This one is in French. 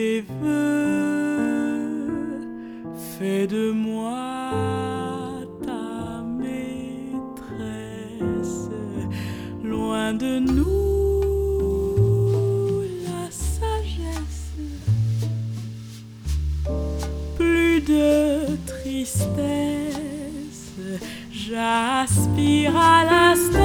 tes vœux, fais de moi ta maîtresse. Loin de nous la sagesse, plus de tristesse, j'aspire à la